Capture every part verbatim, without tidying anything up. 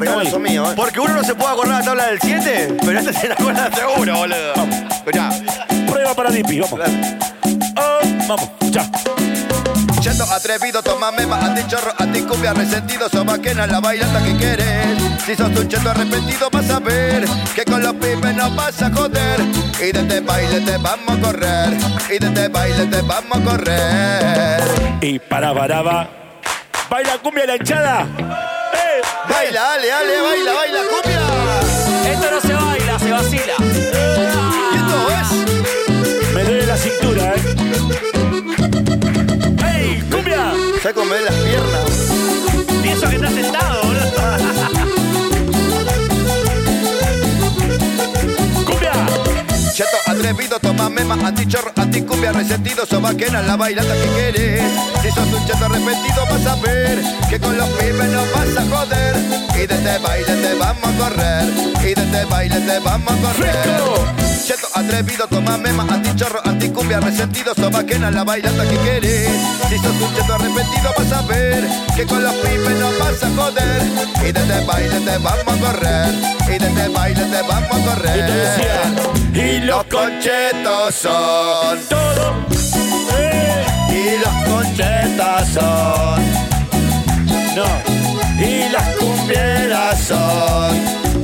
estamos ahí. Mío, ¿eh? Porque uno no se puede acordar la tabla del siete, pero este se la acuerda seguro, boludo. Vamos. Escuchá. Prueba para Dipi, vamos. Oh, vamos, escuchá. Cheto atrevido, tomame más, a ti chorro, a ti cumbia resentido, sos vaquena la bailanta que quieres. Si sos un cheto arrepentido vas a ver que con los pibes no vas a joder. Y de este baile te vamos a correr, y de este baile te vamos a correr. Y para baraba, baila cumbia la hinchada. ¡Eh! Baila, dale, dale, baila, baila cumbia. Esto no se baila, se vacila. ¿Y esto es? Me duele la cintura, ¿eh? ¡Ey, cumbia! Se come las piernas. Y eso que está sentado, boludo. ¡Cumbia! Cheto atrevido, tomame más, a ti chorro, a ti cumbia resentido, sos vaquena la bailanta que quieres. Si sos un cheto arrepentido vas a ver que con los pibes no vas a joder. Y de este baile te vamos a correr, y de este baile te vamos a correr. Cheto atrevido, tomame más, a ti chorro, a ti cumbia resentido, sos vaquena la bailanta que quieres. Si sos un cheto arrepentido vas a ver que con los pibes no vas a joder. Y de este baile te vamos a correr, y de este baile te vamos a correr. Y te decía, y Los conchetos son todo. ¡Eh! y los conchetas son No. y las cumbieras son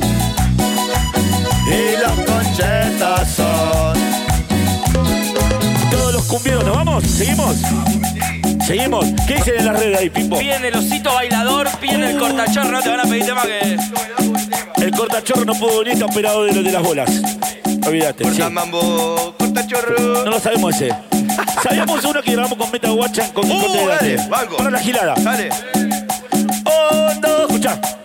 y los conchetas son. Todos los cumbieros, ¿nos vamos? ¿Seguimos? ¿Seguimos? ¿Qué dicen en las redes ahí, Pipo? Piden el osito bailador, piden el cortachorro, no te van a pedir tema que... El cortachorro no pudo venir, está operado de, de las bolas. Olvídate. Corta Sí. mambo, corta chorro. No lo sabemos ese. Sabíamos uno que grabamos con Meta Guacha con Uh, con dale, banco. Para la gilada. Dale. Oh, no, escuchá.